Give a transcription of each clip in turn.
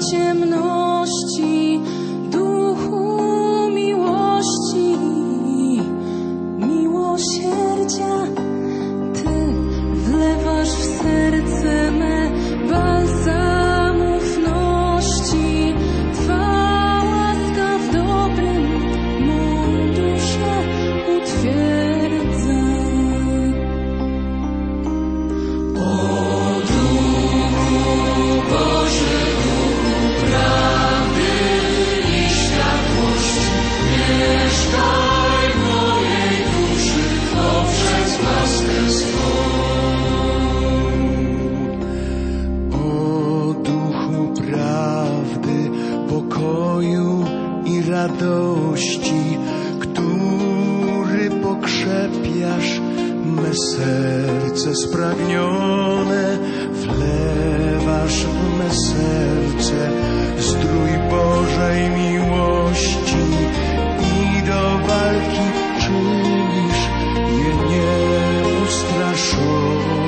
ciemności, duchu miłości, miłosierdzia. Ty wlewasz w serce me balsam ufności. Twa łaska w dobrym mą duszę utwierdza. Radości, który pokrzepiasz me serce spragnione, wlewasz w me serce zdrój Bożej miłości i do walki czynisz je nieustraszone.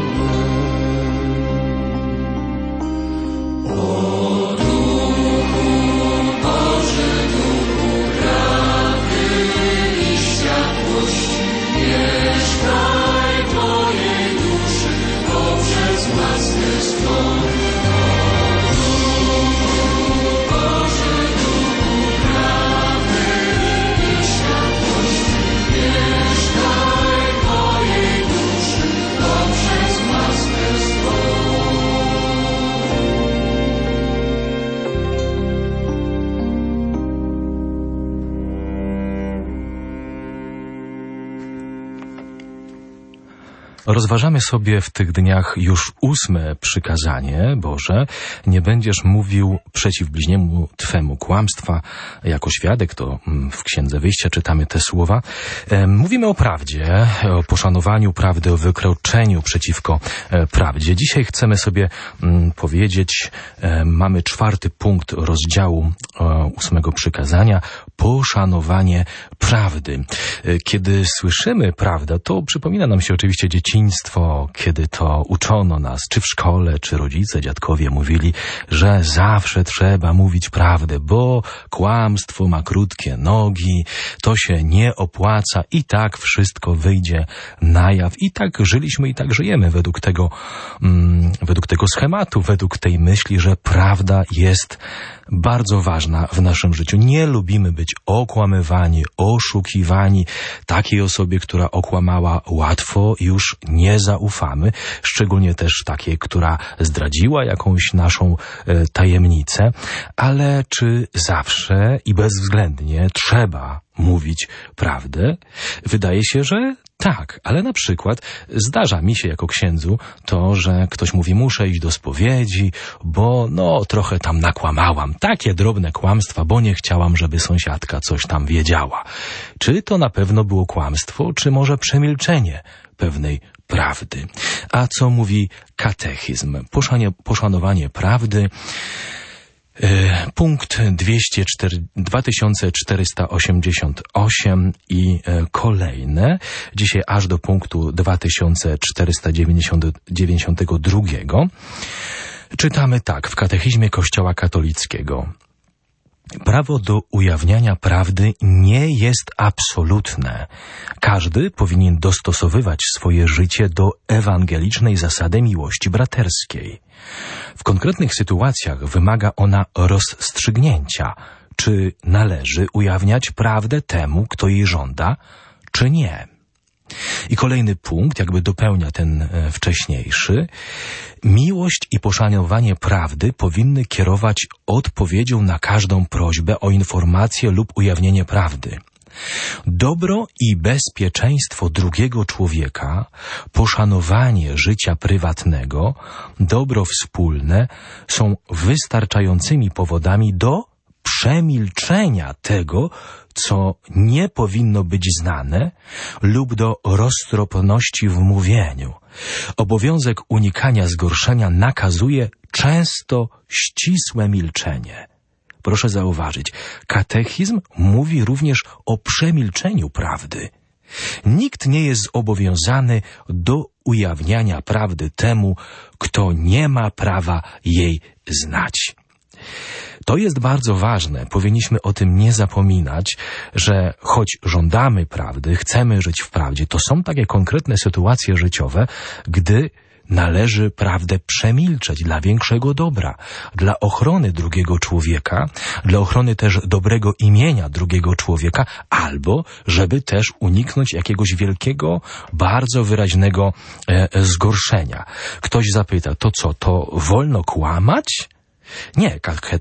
Rozważamy sobie w tych dniach już 8. przykazanie Boże. Nie będziesz mówił przeciw bliźniemu Twemu kłamstwa. Jako świadek, to w Księdze Wyjścia czytamy te słowa. Mówimy o prawdzie, o poszanowaniu prawdy, o wykroczeniu przeciwko prawdzie. Dzisiaj chcemy sobie powiedzieć, mamy 4. punkt rozdziału 8. przykazania, poszanowanie prawdy. Kiedy słyszymy prawda, to przypomina nam się oczywiście dzieciństwo, kiedy to uczono nas, czy w szkole, czy rodzice, dziadkowie mówili, że zawsze trzeba mówić prawdę, bo kłamstwo ma krótkie nogi, to się nie opłaca i tak wszystko wyjdzie na jaw. I tak żyliśmy i tak żyjemy według tego schematu, według tej myśli, że prawda jest bardzo ważna w naszym życiu. Nie lubimy być okłamywani, oszukiwani. Takiej osobie, która okłamała, łatwo już nie zaufamy. Szczególnie też takiej, która zdradziła jakąś naszą tajemnicę. Ale czy zawsze i bezwzględnie trzeba mówić prawdę? Wydaje się, że tak, ale na przykład zdarza mi się jako księdzu to, że ktoś mówi, muszę iść do spowiedzi, bo trochę tam nakłamałam. Takie drobne kłamstwa, bo nie chciałam, żeby sąsiadka coś tam wiedziała. Czy to na pewno było kłamstwo, czy może przemilczenie pewnej prawdy? A co mówi katechizm? Poszanowanie prawdy. Punkt 2488 i kolejne. Dzisiaj aż do punktu 2492. Czytamy tak w katechizmie Kościoła katolickiego. Prawo do ujawniania prawdy nie jest absolutne. Każdy powinien dostosowywać swoje życie do ewangelicznej zasady miłości braterskiej. W konkretnych sytuacjach wymaga ona rozstrzygnięcia, czy należy ujawniać prawdę temu, kto jej żąda, czy nie. I kolejny punkt, jakby dopełnia ten wcześniejszy. Miłość i poszanowanie prawdy powinny kierować odpowiedzią na każdą prośbę o informację lub ujawnienie prawdy. Dobro i bezpieczeństwo drugiego człowieka, poszanowanie życia prywatnego, dobro wspólne są wystarczającymi powodami do przemilczenia tego, co nie powinno być znane, lub do roztropności w mówieniu. Obowiązek unikania zgorszenia nakazuje często ścisłe milczenie. Proszę zauważyć, katechizm mówi również o przemilczeniu prawdy. Nikt nie jest zobowiązany do ujawniania prawdy temu, kto nie ma prawa jej znać. To jest bardzo ważne. Powinniśmy o tym nie zapominać, że choć żądamy prawdy, chcemy żyć w prawdzie, to są takie konkretne sytuacje życiowe, gdy należy prawdę przemilczeć dla większego dobra, dla ochrony drugiego człowieka, dla ochrony też dobrego imienia drugiego człowieka, albo żeby też uniknąć jakiegoś wielkiego, bardzo wyraźnego zgorszenia. Ktoś zapyta, to co, to wolno kłamać? Nie,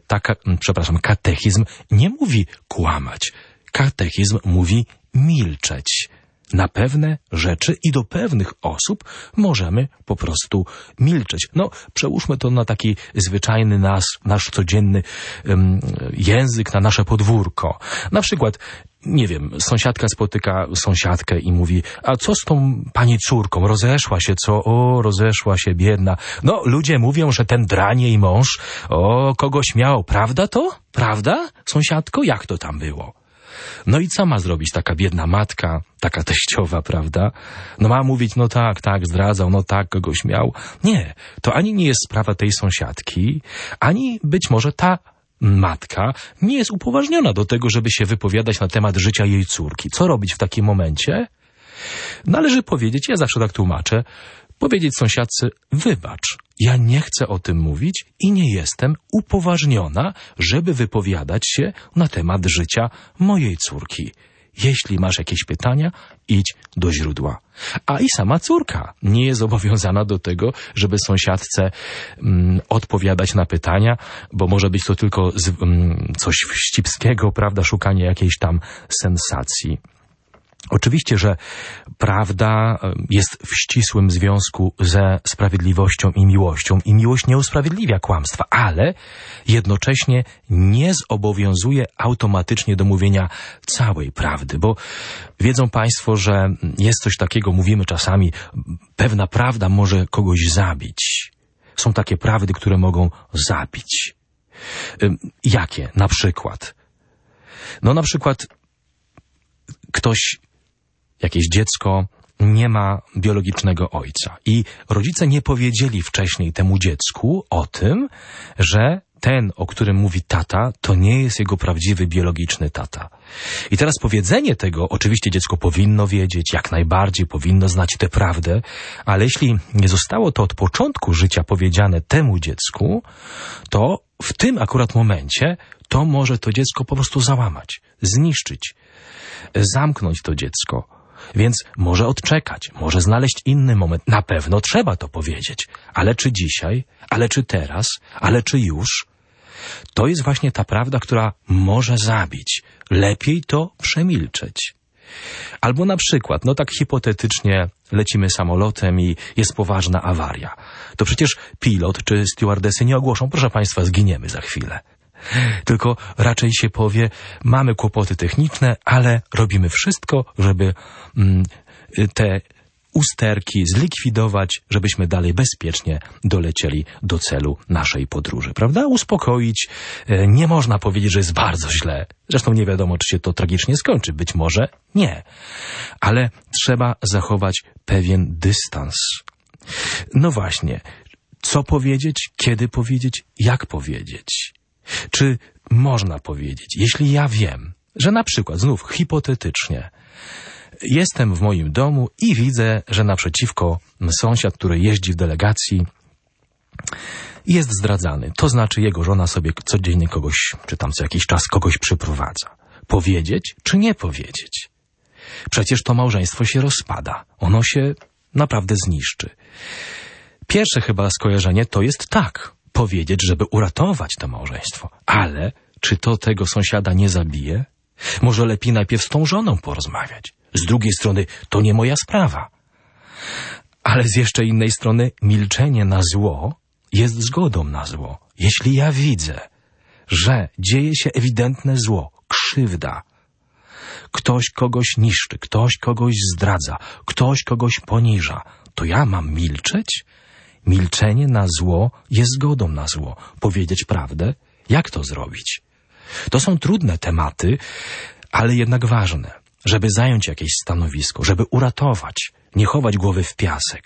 katechizm nie mówi kłamać. Katechizm mówi milczeć. Na pewne rzeczy i do pewnych osób możemy po prostu milczeć. No, przełóżmy to na taki zwyczajny nasz codzienny język, na nasze podwórko. Na przykład, nie wiem, sąsiadka spotyka sąsiadkę i mówi, a co z tą pani córką? Rozeszła się, co? O, rozeszła się, biedna. No, ludzie mówią, że ten drań jej mąż, kogoś miał. Prawda to? Prawda, sąsiadko? Jak to tam było? No i co ma zrobić taka biedna matka, taka teściowa, prawda? No ma mówić, no tak, zdradzał, no tak, kogoś miał. Nie, to ani nie jest sprawa tej sąsiadki, ani być może ta matka nie jest upoważniona do tego, żeby się wypowiadać na temat życia jej córki. Co robić w takim momencie? Należy powiedzieć, ja zawsze tak tłumaczę, powiedzieć sąsiadce, wybacz, ja nie chcę o tym mówić i nie jestem upoważniona, żeby wypowiadać się na temat życia mojej córki. Jeśli masz jakieś pytania, idź do źródła. A i sama córka nie jest zobowiązana do tego, żeby sąsiadce odpowiadać na pytania, bo może być to tylko coś wścibskiego, prawda, szukanie jakiejś tam sensacji. Oczywiście, że prawda jest w ścisłym związku ze sprawiedliwością i miłością i miłość nie usprawiedliwia kłamstwa, ale jednocześnie nie zobowiązuje automatycznie do mówienia całej prawdy, bo wiedzą Państwo, że jest coś takiego, mówimy czasami, pewna prawda może kogoś zabić. Są takie prawdy, które mogą zabić. Jakie? Na przykład? No na przykład jakieś dziecko nie ma biologicznego ojca i rodzice nie powiedzieli wcześniej temu dziecku o tym, że ten, o którym mówi tata, to nie jest jego prawdziwy biologiczny tata. I teraz powiedzenie tego, oczywiście dziecko powinno wiedzieć, jak najbardziej powinno znać tę prawdę, ale jeśli nie zostało to od początku życia powiedziane temu dziecku, to w tym akurat momencie to może to dziecko po prostu załamać, zniszczyć, zamknąć to dziecko. Więc może odczekać, może znaleźć inny moment. Na pewno trzeba to powiedzieć. Ale czy dzisiaj? Ale czy teraz? Ale czy już? To jest właśnie ta prawda, która może zabić. Lepiej to przemilczeć. Albo na przykład, no tak hipotetycznie lecimy samolotem i jest poważna awaria. To przecież pilot czy stewardesy nie ogłoszą, proszę Państwa, zginiemy za chwilę. Tylko raczej się powie, mamy kłopoty techniczne, ale robimy wszystko, żeby te usterki zlikwidować, żebyśmy dalej bezpiecznie dolecieli do celu naszej podróży, prawda? Uspokoić. Nie można powiedzieć, że jest bardzo źle. Zresztą nie wiadomo, czy się to tragicznie skończy. Być może nie. Ale trzeba zachować pewien dystans. No właśnie. Co powiedzieć? Kiedy powiedzieć? Jak powiedzieć? Czy można powiedzieć, jeśli ja wiem, że na przykład, znów hipotetycznie, jestem w moim domu i widzę, że naprzeciwko sąsiad, który jeździ w delegacji, jest zdradzany. To znaczy jego żona sobie codziennie kogoś, czy tam co jakiś czas kogoś przyprowadza. Powiedzieć czy nie powiedzieć? Przecież to małżeństwo się rozpada. Ono się naprawdę zniszczy. Pierwsze chyba skojarzenie to jest tak. Powiedzieć, żeby uratować to małżeństwo. Ale czy to tego sąsiada nie zabije? Może lepiej najpierw z tą żoną porozmawiać. Z drugiej strony to nie moja sprawa. Ale z jeszcze innej strony milczenie na zło jest zgodą na zło. Jeśli ja widzę, że dzieje się ewidentne zło, krzywda, ktoś kogoś niszczy, ktoś kogoś zdradza, ktoś kogoś poniża, to ja mam milczeć? Milczenie na zło jest zgodą na zło. Powiedzieć prawdę? Jak to zrobić? To są trudne tematy, ale jednak ważne, żeby zająć jakieś stanowisko, żeby uratować, nie chować głowy w piasek.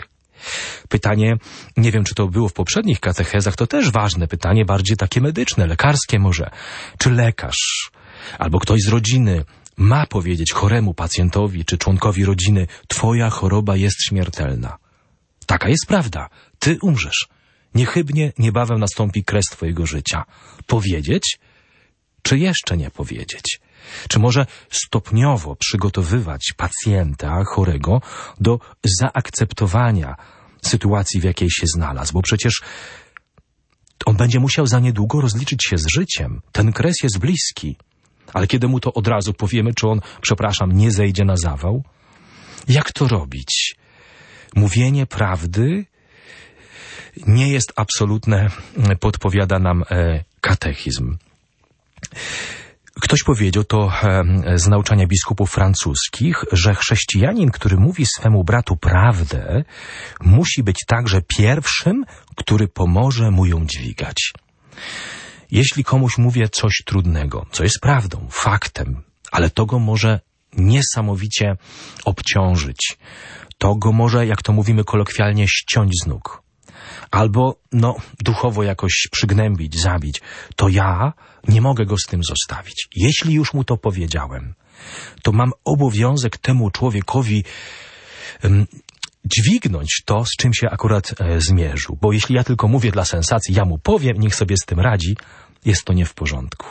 Pytanie, nie wiem, czy to było w poprzednich katechezach, to też ważne pytanie, bardziej takie medyczne, lekarskie może. Czy lekarz albo ktoś z rodziny ma powiedzieć choremu pacjentowi czy członkowi rodziny, twoja choroba jest śmiertelna? Taka jest prawda. Ty umrzesz. Niechybnie niebawem nastąpi kres twojego życia. Powiedzieć, czy jeszcze nie powiedzieć? Czy może stopniowo przygotowywać pacjenta chorego do zaakceptowania sytuacji, w jakiej się znalazł? Bo przecież on będzie musiał za niedługo rozliczyć się z życiem. Ten kres jest bliski. Ale kiedy mu to od razu powiemy, czy on, nie zejdzie na zawał? Jak to robić? Mówienie prawdy nie jest absolutne, podpowiada nam katechizm. Ktoś powiedział to z nauczania biskupów francuskich, że chrześcijanin, który mówi swemu bratu prawdę, musi być także pierwszym, który pomoże mu ją dźwigać. Jeśli komuś mówię coś trudnego, co jest prawdą, faktem, ale to go może niesamowicie obciążyć, to go może, jak to mówimy kolokwialnie, ściąć z nóg, albo duchowo jakoś przygnębić, zabić, to ja nie mogę go z tym zostawić. Jeśli już mu to powiedziałem, to mam obowiązek temu człowiekowi dźwignąć to, z czym się akurat zmierzył. Bo jeśli ja tylko mówię dla sensacji, ja mu powiem, niech sobie z tym radzi, jest to nie w porządku.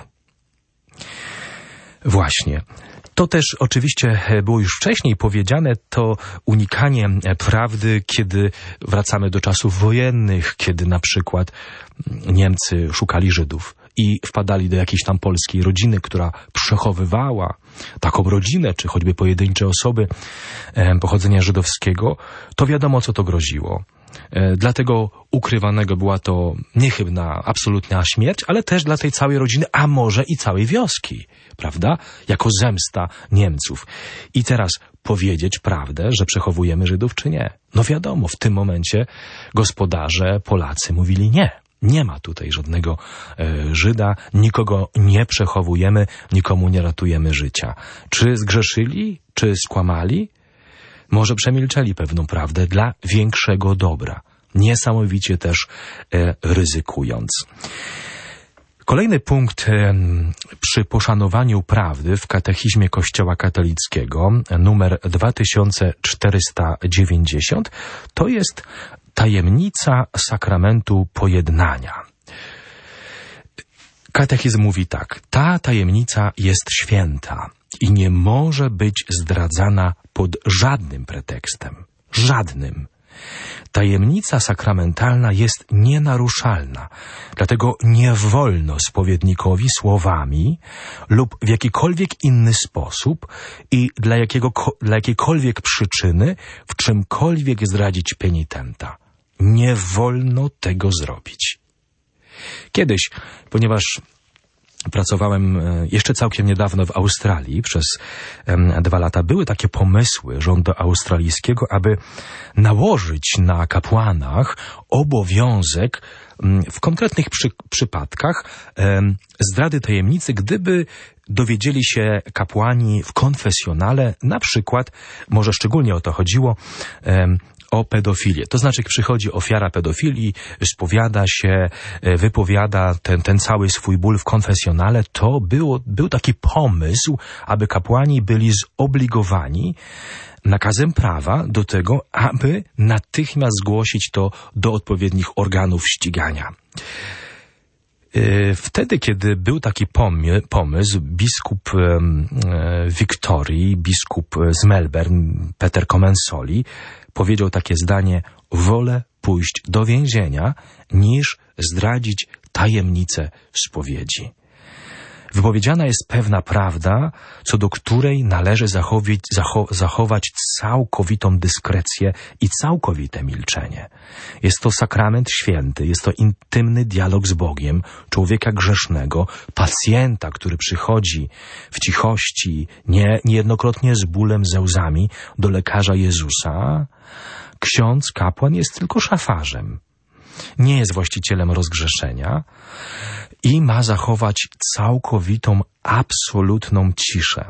Właśnie. To też oczywiście było już wcześniej powiedziane, to unikanie prawdy, kiedy wracamy do czasów wojennych, kiedy na przykład Niemcy szukali Żydów i wpadali do jakiejś tam polskiej rodziny, która przechowywała taką rodzinę, czy choćby pojedyncze osoby pochodzenia żydowskiego, to wiadomo, co to groziło. Dlatego ukrywanego była to niechybna, absolutna śmierć, ale też dla tej całej rodziny, a może i całej wioski, prawda? Jako zemsta Niemców. I teraz powiedzieć prawdę, że przechowujemy Żydów, czy nie? No wiadomo, w tym momencie gospodarze, Polacy mówili nie. Nie ma tutaj żadnego Żyda, nikogo nie przechowujemy, nikomu nie ratujemy życia. Czy zgrzeszyli? Czy skłamali? Może przemilczeli pewną prawdę dla większego dobra, niesamowicie też ryzykując. Kolejny punkt przy poszanowaniu prawdy w katechizmie Kościoła katolickiego, numer 2490, to jest tajemnica sakramentu pojednania. Katechizm mówi tak: ta tajemnica jest święta i nie może być zdradzana pod żadnym pretekstem. Żadnym. Tajemnica sakramentalna jest nienaruszalna, dlatego nie wolno spowiednikowi słowami lub w jakikolwiek inny sposób i dla jakiejkolwiek przyczyny w czymkolwiek zdradzić penitenta. Nie wolno tego zrobić. Kiedyś, ponieważ pracowałem jeszcze całkiem niedawno w Australii, przez 2 lata, były takie pomysły rządu australijskiego, aby nałożyć na kapłanach obowiązek w konkretnych przypadkach zdrady tajemnicy, gdyby dowiedzieli się kapłani w konfesjonale, na przykład, może szczególnie o to chodziło, o pedofilię. To znaczy, przychodzi ofiara pedofilii, spowiada się, wypowiada ten cały swój ból w konfesjonale. To był taki pomysł, aby kapłani byli zobligowani nakazem prawa do tego, aby natychmiast zgłosić to do odpowiednich organów ścigania. Wtedy, kiedy był taki pomysł, biskup Wiktorii, biskup z Melbourne, Peter Comensoli, powiedział takie zdanie: wolę pójść do więzienia, niż zdradzić tajemnicę spowiedzi. Wypowiedziana jest pewna prawda, co do której należy zachować całkowitą dyskrecję i całkowite milczenie. Jest to sakrament święty, jest to intymny dialog z Bogiem, człowieka grzesznego, pacjenta, który przychodzi w cichości, niejednokrotnie z bólem, ze łzami, do lekarza Jezusa. Ksiądz, kapłan jest tylko szafarzem. Nie jest właścicielem rozgrzeszenia i ma zachować całkowitą, absolutną ciszę.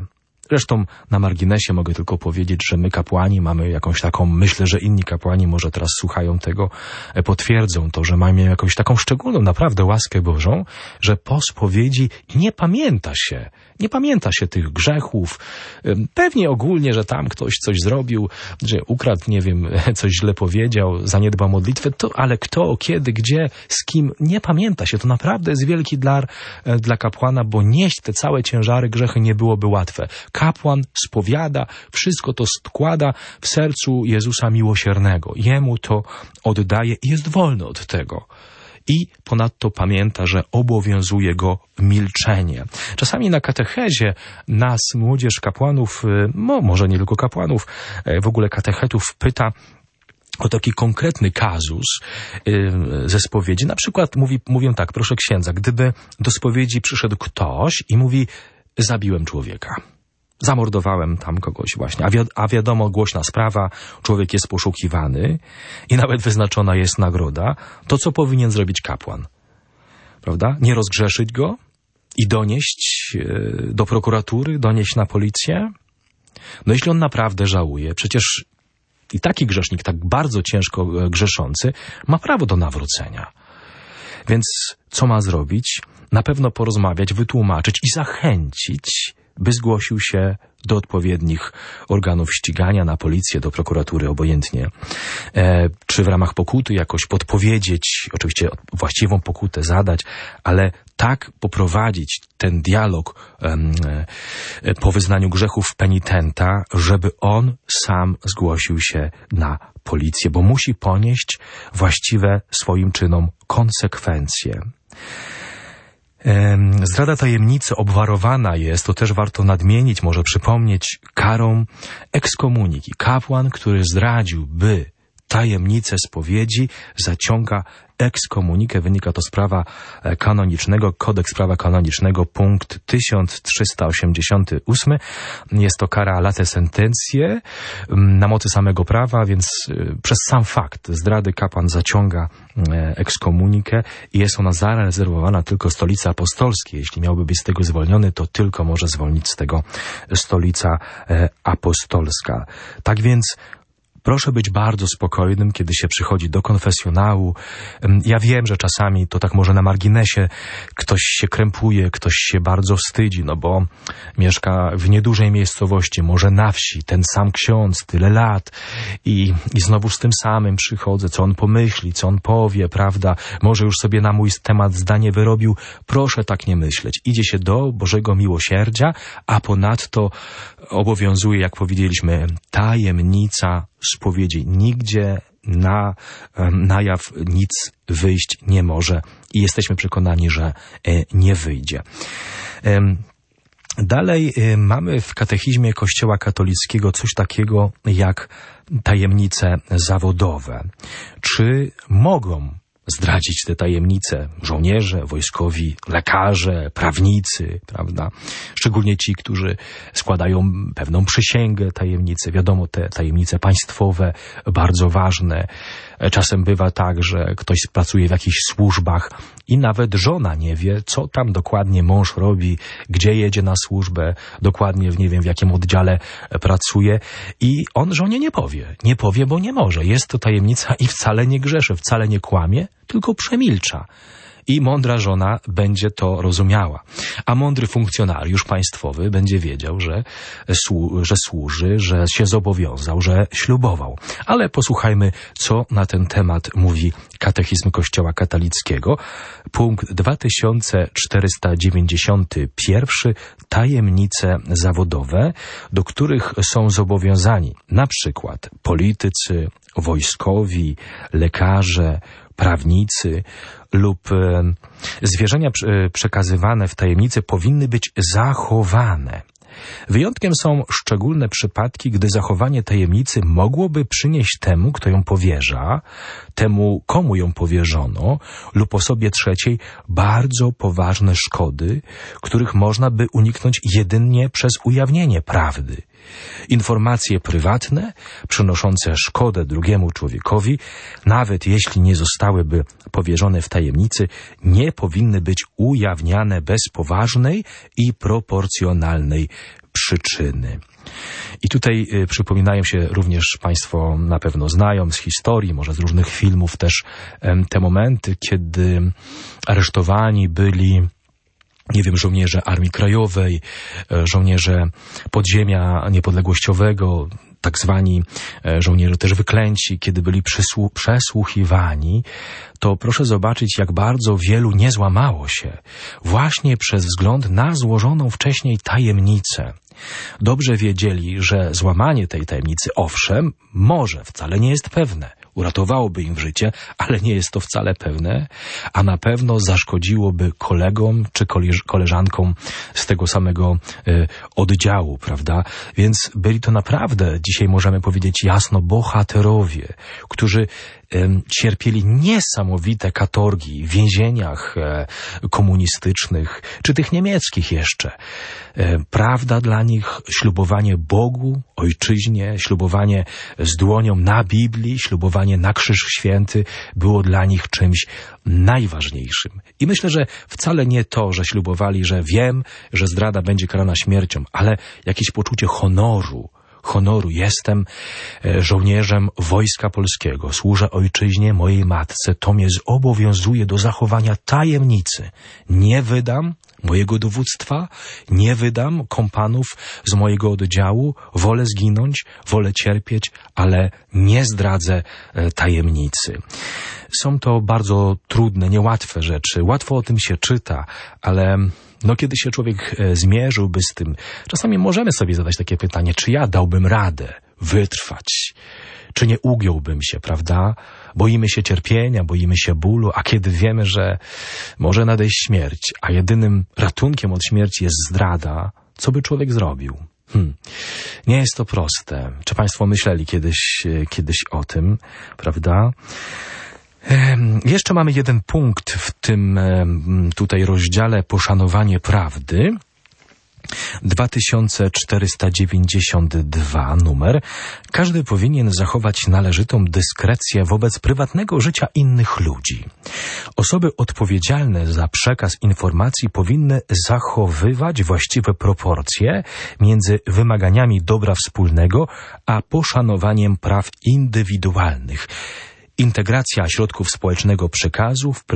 Zresztą na marginesie mogę tylko powiedzieć, że my kapłani mamy jakąś taką, myślę, że inni kapłani może teraz słuchają tego, potwierdzą to, że mamy jakąś taką szczególną naprawdę łaskę Bożą, że po spowiedzi nie pamięta się tych grzechów. Pewnie ogólnie, że tam ktoś coś zrobił, że ukradł, nie wiem, coś źle powiedział, zaniedbał modlitwę, ale kto, kiedy, gdzie, z kim, nie pamięta się. To naprawdę jest wielki dar dla kapłana, bo nieść te całe ciężary grzechy nie byłoby łatwe. Kapłan spowiada, wszystko to składa w sercu Jezusa Miłosiernego. Jemu to oddaje i jest wolny od tego. I ponadto pamięta, że obowiązuje go milczenie. Czasami na katechezie nas młodzież kapłanów, może nie tylko kapłanów, w ogóle katechetów pyta o taki konkretny kazus ze spowiedzi. Na przykład mówią tak, proszę księdza, gdyby do spowiedzi przyszedł ktoś i mówi, zabiłem człowieka. Zamordowałem tam kogoś właśnie, a wiadomo, głośna sprawa, człowiek jest poszukiwany i nawet wyznaczona jest nagroda, to co powinien zrobić kapłan? Prawda? Nie rozgrzeszyć go i donieść do prokuratury, donieść na policję? No jeśli on naprawdę żałuje, przecież i taki grzesznik, tak bardzo ciężko grzeszący, ma prawo do nawrócenia. Więc co ma zrobić? Na pewno porozmawiać, wytłumaczyć i zachęcić, by zgłosił się do odpowiednich organów ścigania, na policję, do prokuratury, obojętnie. Czy w ramach pokuty jakoś podpowiedzieć, oczywiście właściwą pokutę zadać, ale tak poprowadzić ten dialog po wyznaniu grzechów penitenta, żeby on sam zgłosił się na policję, bo musi ponieść właściwe swoim czynom konsekwencje. Zdrada tajemnicy obwarowana jest, to też warto nadmienić, może przypomnieć, karą ekskomuniki. Kapłan, który zdradziłby tajemnicę spowiedzi, zaciąga ekskomunikę. Wynika to z prawa kanonicznego, kodeks prawa kanonicznego, punkt 1388. Jest to kara late sentencje na mocy samego prawa, więc przez sam fakt zdrady kapłan zaciąga ekskomunikę i jest ona zarezerwowana tylko Stolicy Apostolskiej. Jeśli miałby być z tego zwolniony, to tylko może zwolnić z tego Stolica Apostolska. Tak więc proszę być bardzo spokojnym, kiedy się przychodzi do konfesjonału. Ja wiem, że czasami to tak może na marginesie ktoś się krępuje, ktoś się bardzo wstydzi, no bo mieszka w niedużej miejscowości, może na wsi, ten sam ksiądz, tyle lat i znowu z tym samym przychodzę, co on pomyśli, co on powie, prawda? Może już sobie na mój temat zdanie wyrobił. Proszę tak nie myśleć. Idzie się do Bożego Miłosierdzia, a ponadto obowiązuje, jak powiedzieliśmy, tajemnica spowiedzi. Nigdzie na jaw nic wyjść nie może i jesteśmy przekonani, że nie wyjdzie. Dalej mamy w katechizmie Kościoła katolickiego coś takiego jak tajemnice zawodowe. Czy mogą zdradzić te tajemnice żołnierze, wojskowi, lekarze, prawnicy, prawda? Szczególnie ci, którzy składają pewną przysięgę tajemnicy. Wiadomo, te tajemnice państwowe, bardzo ważne. Czasem bywa tak, że ktoś pracuje w jakichś służbach i nawet żona nie wie, co tam dokładnie mąż robi, gdzie jedzie na służbę, dokładnie nie wiem, w jakim oddziale pracuje i on żonie nie powie. Nie powie, bo nie może. Jest to tajemnica i wcale nie grzeszy, wcale nie kłamie, tylko przemilcza. I mądra żona będzie to rozumiała. A mądry funkcjonariusz państwowy będzie wiedział, że służy, że się zobowiązał, że ślubował. Ale posłuchajmy, co na ten temat mówi katechizm Kościoła katolickiego. Punkt 2491. Tajemnice zawodowe, do których są zobowiązani na przykład politycy, wojskowi, lekarze, prawnicy lub zwierzenia przekazywane w tajemnicy powinny być zachowane. Wyjątkiem są szczególne przypadki, gdy zachowanie tajemnicy mogłoby przynieść temu, kto ją powierza, temu, komu ją powierzono, lub osobie trzeciej bardzo poważne szkody, których można by uniknąć jedynie przez ujawnienie prawdy. Informacje prywatne, przynoszące szkodę drugiemu człowiekowi, nawet jeśli nie zostałyby powierzone w tajemnicy, nie powinny być ujawniane bez poważnej i proporcjonalnej przyczyny. I tutaj przypominają się również, Państwo na pewno znają z historii, może z różnych filmów też, te momenty, kiedy aresztowani byli, nie wiem, żołnierze Armii Krajowej, żołnierze podziemia niepodległościowego, tak zwani żołnierze też wyklęci, kiedy byli przesłuchiwani, to proszę zobaczyć, jak bardzo wielu nie złamało się właśnie przez wzgląd na złożoną wcześniej tajemnicę. Dobrze wiedzieli, że złamanie tej tajemnicy, owszem, może, wcale nie jest pewne, uratowałoby im życie, ale nie jest to wcale pewne, a na pewno zaszkodziłoby kolegom czy koleżankom z tego samego oddziału, prawda? Więc byli to naprawdę, dzisiaj możemy powiedzieć jasno, bohaterowie, którzy cierpieli niesamowite katorgi w więzieniach komunistycznych, czy tych niemieckich jeszcze. Prawda dla nich, ślubowanie Bogu, ojczyźnie, ślubowanie z dłonią na Biblii, ślubowanie na Krzyż Święty było dla nich czymś najważniejszym. I myślę, że wcale nie to, że ślubowali, że wiem, że zdrada będzie karana śmiercią, ale jakieś poczucie honoru, jestem żołnierzem Wojska Polskiego, służę ojczyźnie, mojej matce, to mnie zobowiązuje do zachowania tajemnicy. Nie wydam mojego dowództwa, nie wydam kompanów z mojego oddziału, wolę zginąć, wolę cierpieć, ale nie zdradzę tajemnicy. Są to bardzo trudne, niełatwe rzeczy. Łatwo o tym się czyta, ale kiedy się człowiek zmierzyłby z tym, czasami możemy sobie zadać takie pytanie, czy ja dałbym radę wytrwać, czy nie ugiąłbym się, prawda? Boimy się cierpienia, boimy się bólu, a kiedy wiemy, że może nadejść śmierć, a jedynym ratunkiem od śmierci jest zdrada, co by człowiek zrobił? Nie jest to proste. Czy Państwo myśleli kiedyś o tym, prawda? Jeszcze mamy jeden punkt w tym tutaj rozdziale poszanowanie prawdy. 2492 numer. Każdy powinien zachować należytą dyskrecję wobec prywatnego życia innych ludzi. Osoby odpowiedzialne za przekaz informacji powinny zachowywać właściwe proporcje między wymaganiami dobra wspólnego a poszanowaniem praw indywidualnych. Ingerencja środków społecznego przekazu w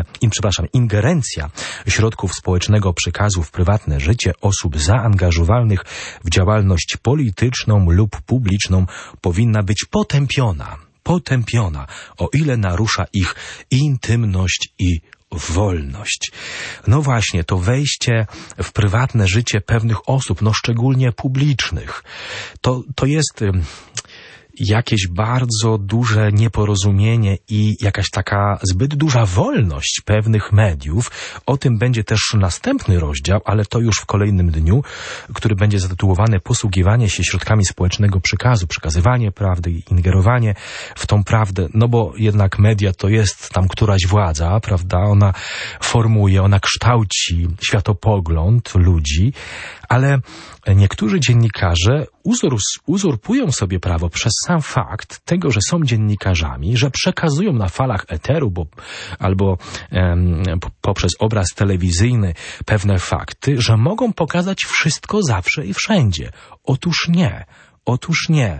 prywatne życie osób zaangażowanych w działalność polityczną lub publiczną powinna być potępiona, o ile narusza ich intymność i wolność. No właśnie, to wejście w prywatne życie pewnych osób, szczególnie publicznych, to jest jakieś bardzo duże nieporozumienie i jakaś taka zbyt duża wolność pewnych mediów. O tym będzie też następny rozdział, ale to już w kolejnym dniu, który będzie zatytułowany Posługiwanie się środkami społecznego przekazu, przekazywanie prawdy i ingerowanie w tą prawdę, bo jednak media to jest tam któraś władza, prawda? Ona formuje, ona kształci światopogląd ludzi, ale niektórzy dziennikarze uzurpują sobie prawo przez sam fakt tego, że są dziennikarzami, że przekazują na falach eteru albo poprzez obraz telewizyjny pewne fakty, że mogą pokazać wszystko zawsze i wszędzie. Otóż nie.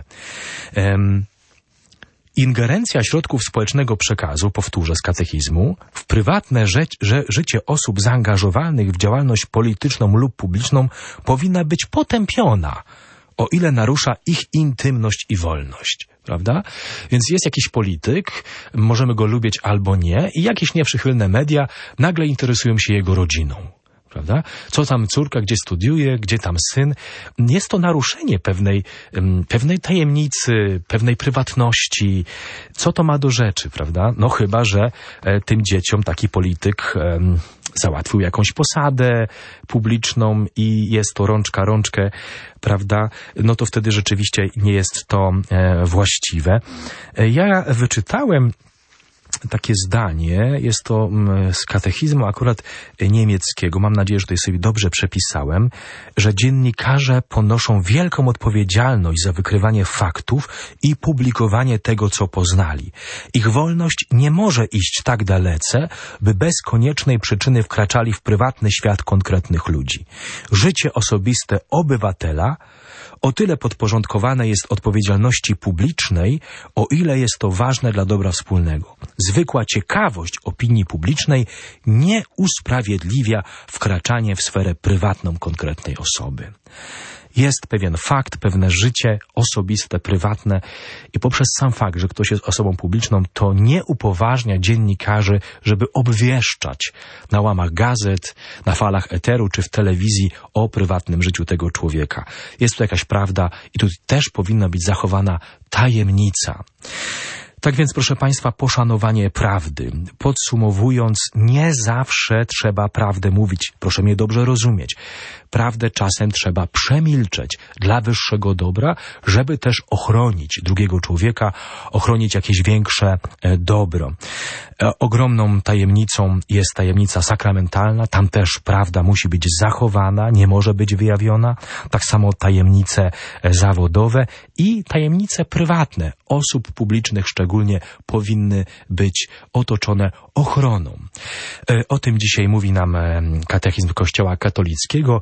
Ingerencja środków społecznego przekazu, powtórzę z katechizmu, w prywatne życie osób zaangażowanych w działalność polityczną lub publiczną powinna być potępiona, o ile narusza ich intymność i wolność, prawda? Więc jest jakiś polityk, możemy go lubić albo nie, i jakieś nieprzychylne media nagle interesują się jego rodziną. Prawda? Co tam córka, gdzie studiuje, gdzie tam syn. Jest to naruszenie pewnej tajemnicy, pewnej prywatności. Co to ma do rzeczy, prawda? Chyba że tym dzieciom taki polityk załatwił jakąś posadę publiczną i jest to rączkę, prawda? To wtedy rzeczywiście nie jest to właściwe. Ja wyczytałem takie zdanie, jest to z katechizmu akurat niemieckiego, mam nadzieję, że tutaj sobie dobrze przepisałem, że dziennikarze ponoszą wielką odpowiedzialność za wykrywanie faktów i publikowanie tego, co poznali. Ich wolność nie może iść tak dalece, by bez koniecznej przyczyny wkraczali w prywatny świat konkretnych ludzi. Życie osobiste obywatela o tyle podporządkowane jest odpowiedzialności publicznej, o ile jest to ważne dla dobra wspólnego. Zwykła ciekawość opinii publicznej nie usprawiedliwia wkraczanie w sferę prywatną konkretnej osoby. Jest pewien fakt, pewne życie osobiste, prywatne i poprzez sam fakt, że ktoś jest osobą publiczną, to nie upoważnia dziennikarzy, żeby obwieszczać na łamach gazet, na falach eteru czy w telewizji o prywatnym życiu tego człowieka. Jest tu jakaś prawda i tu też powinna być zachowana tajemnica. Tak więc, proszę Państwa, poszanowanie prawdy. Podsumowując, nie zawsze trzeba prawdę mówić. Proszę mnie dobrze rozumieć. Prawdę czasem trzeba przemilczeć dla wyższego dobra, żeby też ochronić drugiego człowieka, ochronić jakieś większe dobro. Ogromną tajemnicą jest tajemnica sakramentalna. Tam też prawda musi być zachowana, nie może być wyjawiona. Tak samo tajemnice zawodowe i tajemnice prywatne osób publicznych szczególnie powinny być otoczone ochroną. O tym dzisiaj mówi nam katechizm Kościoła katolickiego.